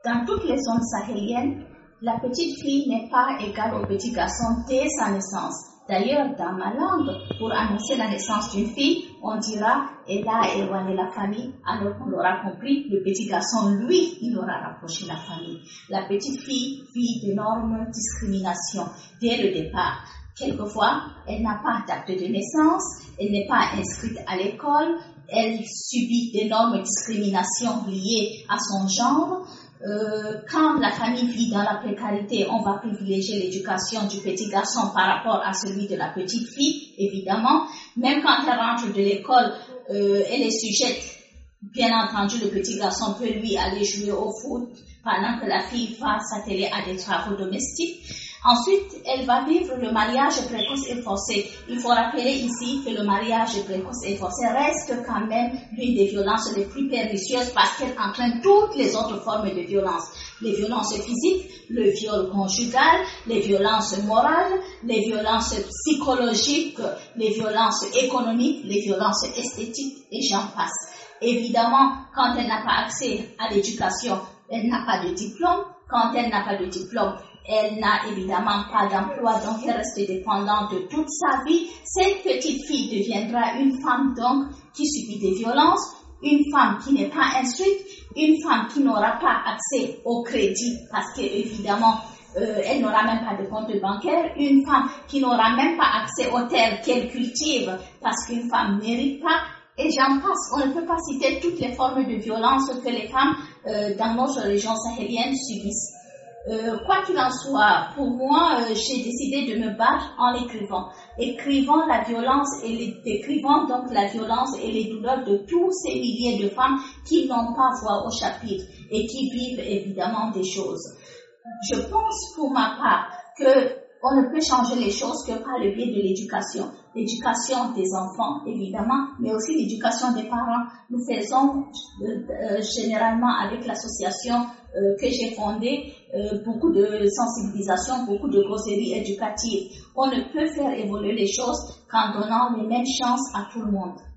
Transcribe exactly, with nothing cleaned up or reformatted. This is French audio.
dans toutes les zones sahéliennes, la petite fille n'est pas égale au petit garçon dès sa naissance. D'ailleurs, dans ma langue, pour annoncer la naissance d'une fille, on dira « elle a éloigné la famille », alors qu'on aura compris, le petit garçon, lui, il aura rapproché la famille. La petite fille vit d'énormes discriminations dès le départ. Quelquefois, elle n'a pas d'acte de naissance, elle n'est pas inscrite à l'école, elle subit d'énormes discriminations liées à son genre. Euh, quand la famille vit dans la précarité, on va privilégier l'éducation du petit garçon par rapport à celui de la petite fille, évidemment. Même quand elle rentre de l'école, euh, elle est sujette. Bien entendu, le petit garçon peut lui aller jouer au foot pendant que la fille va s'atteler à des travaux domestiques. Ensuite, elle va vivre le mariage précoce et forcé. Il faut rappeler ici que le mariage précoce et forcé reste quand même l'une des violences les plus pernicieuses parce qu'elle entraîne toutes les autres formes de violence. Les violences physiques, le viol conjugal, les violences morales, les violences psychologiques, les violences économiques, les violences esthétiques et j'en passe. Évidemment, quand elle n'a pas accès à l'éducation, elle n'a pas de diplôme. Quand elle n'a pas de diplôme, elle n'a évidemment pas d'emploi, donc elle reste dépendante de toute sa vie. Cette petite fille deviendra une femme donc qui subit des violences, une femme qui n'est pas instruite, une femme qui n'aura pas accès au crédit parce qu'évidemment, euh, elle n'aura même pas de compte bancaire, une femme qui n'aura même pas accès aux terres qu'elle cultive parce qu'une femme ne mérite pas. Et j'en passe, on ne peut pas citer toutes les formes de violence que les femmes euh, dans notre région sahélienne subissent. Euh, quoi qu'il en soit, pour moi, euh, j'ai décidé de me battre en écrivant. Écrivant la violence et les, décrivant donc la violence et les douleurs de tous ces milliers de femmes qui n'ont pas voix au chapitre et qui vivent évidemment des choses. Je pense pour ma part que on ne peut changer les choses que par le biais de l'éducation. L'éducation des enfants, évidemment, mais aussi l'éducation des parents. Nous faisons euh, euh, généralement avec l'association euh, que j'ai fondée euh, beaucoup de sensibilisation, beaucoup de causeries éducatives. On ne peut faire évoluer les choses qu'en donnant les mêmes chances à tout le monde.